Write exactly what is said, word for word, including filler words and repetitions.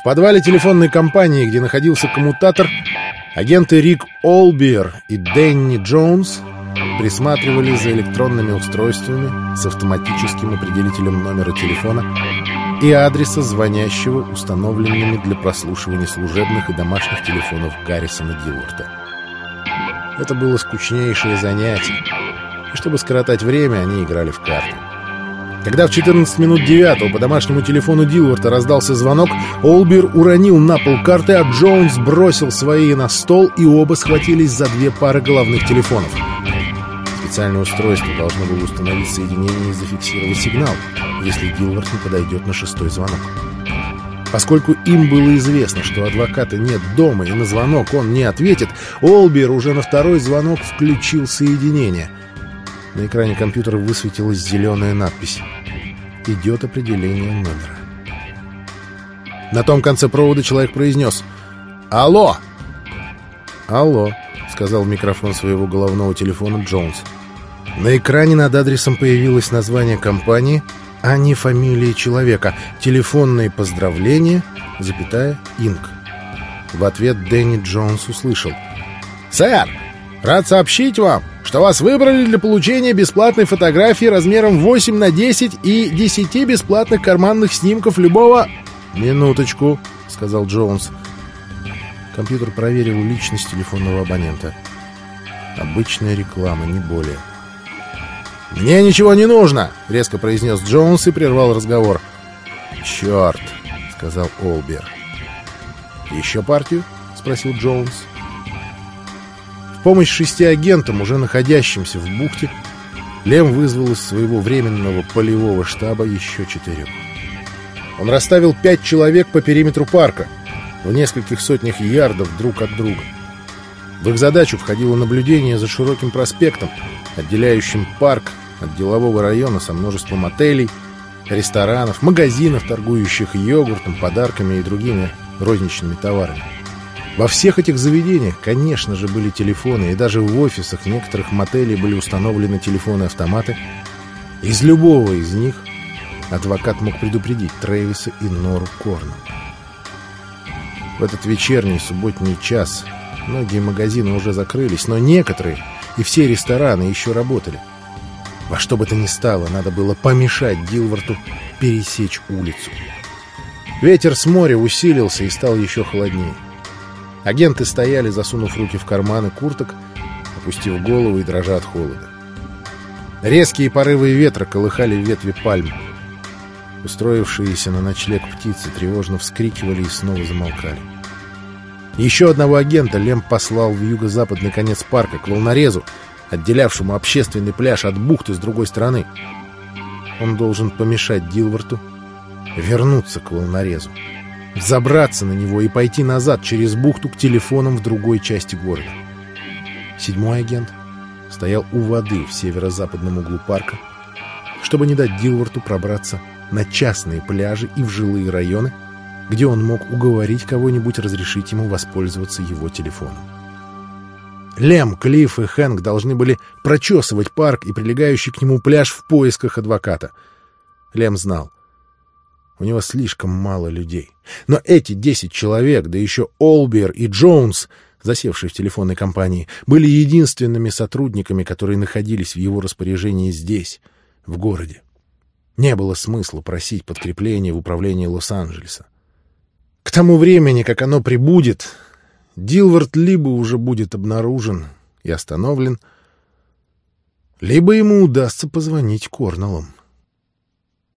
подвале телефонной компании, где находился коммутатор, агенты Рик Олбиер и Дэнни Джонс присматривали за электронными устройствами с автоматическим определителем номера телефона и адреса звонящего, установленными для прослушивания служебных и домашних телефонов Гаррисона Дилворта. Это было скучнейшее занятие, и чтобы скоротать время, они играли в карты. Когда в четырнадцать минут девятого по домашнему телефону Дилворта раздался звонок, Олбиер уронил на пол карты, а Джонс бросил свои на стол, и оба схватились за две пары головных телефонов. Специальное устройство должно было установить соединение и зафиксировать сигнал, если Дилворт не подойдет на шестой звонок. Поскольку им было известно, что адвоката нет дома и на звонок он не ответит, Олбиер уже на второй звонок включил соединение. На экране компьютера высветилась зеленая надпись: «Идет определение номера». На том конце провода человек произнес: «Алло!» «Алло», — сказал в микрофон своего головного телефона Джонс. На экране над адресом появилось название компании, а не фамилии человека. Телефонные поздравления, запятая, Инк. В ответ Дэнни Джонс услышал: «Сэр, рад сообщить вам, что вас выбрали для получения бесплатной фотографии размером восемь на десять и десяти бесплатных карманных снимков любого...» «Минуточку», — сказал Джонс. Компьютер проверил личность телефонного абонента. Обычная реклама, не более. «Мне ничего не нужно!» — резко произнес Джонс и прервал разговор. «Черт!» — сказал Олбиер. «Еще партию?» — спросил Джонс. В помощь шести агентам, уже находящимся в бухте, Лем вызвал из своего временного полевого штаба еще четырех. Он расставил пять человек по периметру парка, в нескольких сотнях ярдов друг от друга. В их задачу входило наблюдение за широким проспектом, отделяющим парк от делового района со множеством отелей, ресторанов, магазинов, торгующих йогуртом, подарками и другими розничными товарами. Во всех этих заведениях, конечно же, были телефоны, и даже в офисах некоторых мотелей были установлены телефоны-автоматы. Из любого из них адвокат мог предупредить Трэвиса и Нору Корнелл. В этот вечерний субботний час многие магазины уже закрылись, но некоторые и все рестораны еще работали. Во что бы то ни стало, надо было помешать Дилворту пересечь улицу. Ветер с моря усилился и стал еще холоднее. Агенты стояли, засунув руки в карманы курток, опустив голову и дрожа от холода. Резкие порывы ветра колыхали ветви пальм. Устроившиеся на ночлег птицы тревожно вскрикивали и снова замолкали. Еще одного агента Лем послал в юго-западный конец парка, к волнорезу, отделявшему общественный пляж от бухты с другой стороны. Он должен помешать Дилворту вернуться к волнорезу, взобраться на него и пойти назад через бухту к телефонам в другой части города. Седьмой агент стоял у воды в северо-западном углу парка, чтобы не дать Дилворту пробраться на частные пляжи и в жилые районы, где он мог уговорить кого-нибудь разрешить ему воспользоваться его телефоном. Лем, Клифф и Хэнк должны были прочесывать парк и прилегающий к нему пляж в поисках адвоката. Лем знал, у него слишком мало людей. Но эти десять человек, да еще Олбиер и Джонс, засевшие в телефонной компании, были единственными сотрудниками, которые находились в его распоряжении здесь, в городе. Не было смысла просить подкрепления в управлении Лос-Анджелеса. К тому времени, как оно прибудет, Дилворт либо уже будет обнаружен и остановлен, либо ему удастся позвонить Корнеллам.